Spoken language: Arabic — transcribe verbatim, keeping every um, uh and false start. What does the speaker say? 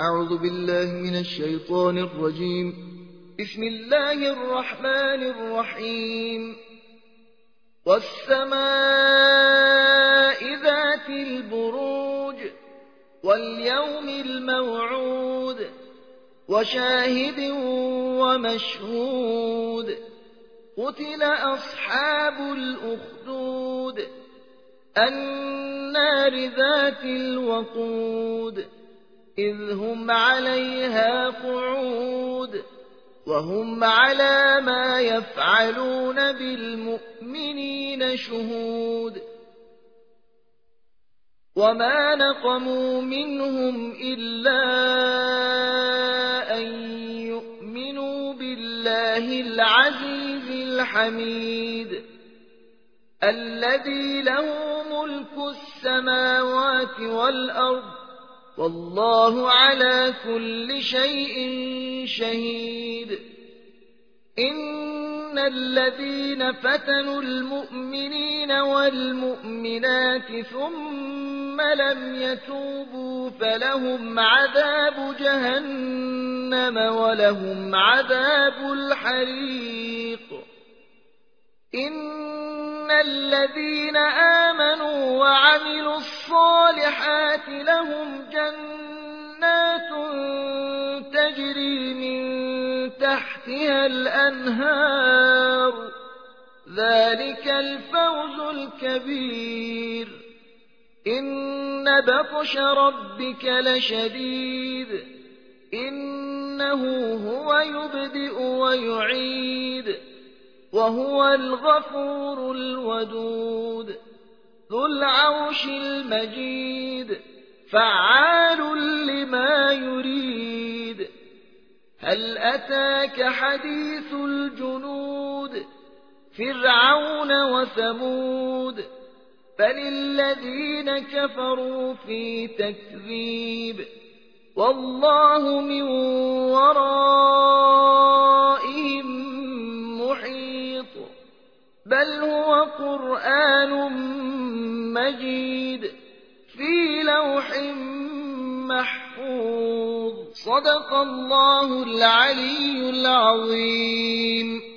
أعوذ بالله من الشيطان الرجيم. بسم الله الرحمن الرحيم. والسماء ذات البروج واليوم الموعود وشاهد ومشهود. قتل أصحاب الأخدود النار ذات الوقود إذ هم عليها قعود وهم على ما يفعلون بالمؤمنين شهود. وما نقموا منهم إلا أن يؤمنوا بالله العزيز الحميد الذي له ملك السماوات والأرض والله على كل شيء شهيد. إن الذين فتنوا المؤمنين والمؤمنات ثم لم يتوبوا فلهم عذاب جهنم ولهم عذاب الحريق. إن الذين آمنوا وعملوا الصالحات لهم جنات تجري من تحتها الأنهار ذلك الفوز الكبير. إن بطش ربك لشديد إنه هو يبدئ ويعيد وهو الغفور الودود ذو العرش المجيد فعال لما يريد. هل أتاك حديث الجنود فرعون وثمود بل الذين كفروا في تكذيب والله من ورائهم محيط. بل هو قرآن مجيد في لوح محفوظ. صدق الله العلي العظيم.